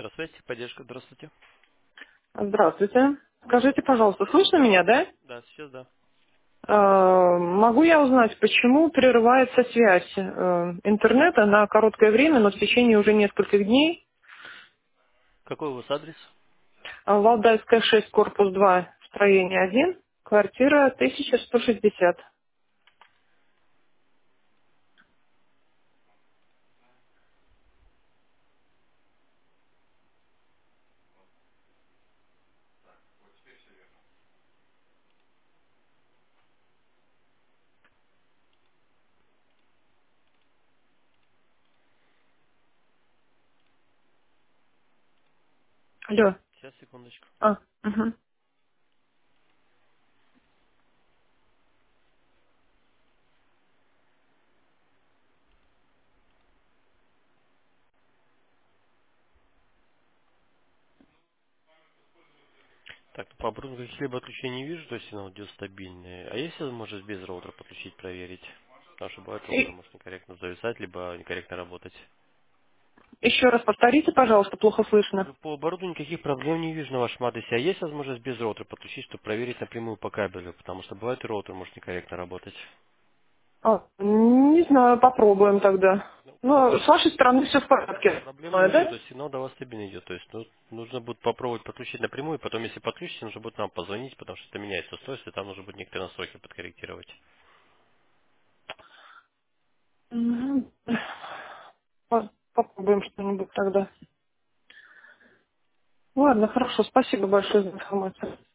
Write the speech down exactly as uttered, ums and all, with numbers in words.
Здравствуйте, поддержка, здравствуйте. Здравствуйте. Скажите, пожалуйста, слышно меня, да? Да, сейчас да. Э, Могу я узнать, почему прерывается связь э, интернета на короткое время, но в течение уже нескольких дней? Какой у вас адрес? А, Валдайская шесть, корпус два, строение один, квартира тысяча сто шестьдесят. Алло. Сейчас, секундочку. А, угу. Так, ну, по оборудованию каких-либо отключений не вижу, то есть сигнал идет стабильный. А если возможность без роутера подключить, проверить? Потому что бывает роутер И может некорректно зависать, либо некорректно работать. еще раз повторите, пожалуйста, плохо слышно. Говорю, по оборудованию никаких проблем не вижу на вашем адресе. А есть возможность без роутера подключить, чтобы проверить напрямую по кабелю? Потому что бывает и роутер может некорректно работать. А, не знаю, попробуем тогда. Ну, Ну, с вашей стороны все в порядке, проблем не понимаю, вижу, то да? есть сигнал до вас стабильно идет. То есть ну, нужно будет попробовать подключить напрямую, потом если подключите, нужно будет нам позвонить, потому что это меняется устройство, и там нужно будет некоторые настройки подкорректировать. Мгм. По- Попробуем что-нибудь тогда. Ладно, хорошо, спасибо большое за информацию.